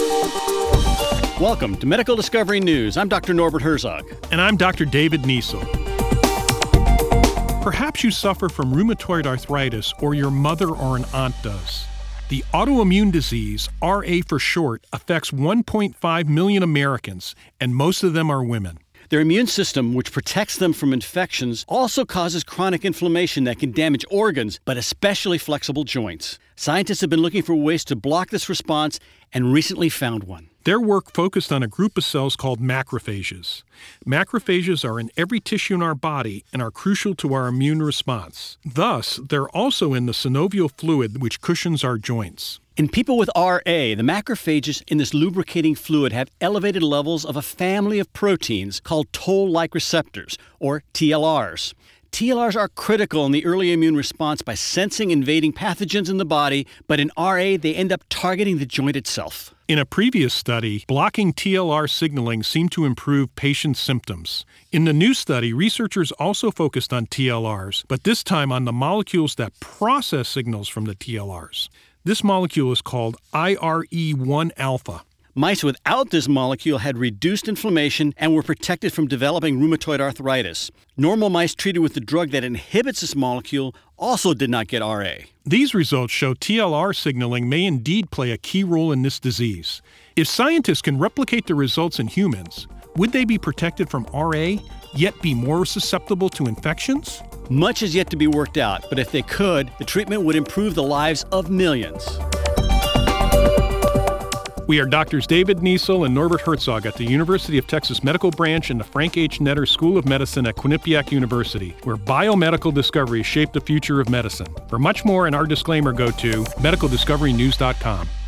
Welcome to Medical Discovery News. I'm Dr. Norbert Herzog. And I'm Dr. David Niesel. Perhaps you suffer from rheumatoid arthritis, or your mother or an aunt does. The autoimmune disease, RA for short, affects 1.5 million Americans, and most of them are women. Their immune system, which protects them from infections, also causes chronic inflammation that can damage organs, but especially flexible joints. Scientists have been looking for ways to block this response and recently found one. Their work focused on a group of cells called macrophages. Macrophages are in every tissue in our body and are crucial to our immune response. Thus, they're also in the synovial fluid, which cushions our joints. In people with RA, the macrophages in this lubricating fluid have elevated levels of a family of proteins called toll-like receptors, or TLRs. TLRs are critical in the early immune response by sensing invading pathogens in the body, but in RA, they end up targeting the joint itself. In a previous study, blocking TLR signaling seemed to improve patients' symptoms. In the new study, researchers also focused on TLRs, but this time on the molecules that process signals from the TLRs. This molecule is called IRE1 alpha. Mice without this molecule had reduced inflammation and were protected from developing rheumatoid arthritis. Normal mice treated with the drug that inhibits this molecule also did not get RA. These results show TLR signaling may indeed play a key role in this disease. If scientists can replicate the results in humans, would they be protected from RA, yet be more susceptible to infections? Much is yet to be worked out, but if they could, the treatment would improve the lives of millions. We are Drs. David Niesel and Norbert Herzog at the University of Texas Medical Branch and the Frank H. Netter School of Medicine at Quinnipiac University, where biomedical discoveries shape the future of medicine. For much more and our disclaimer, go to medicaldiscoverynews.com.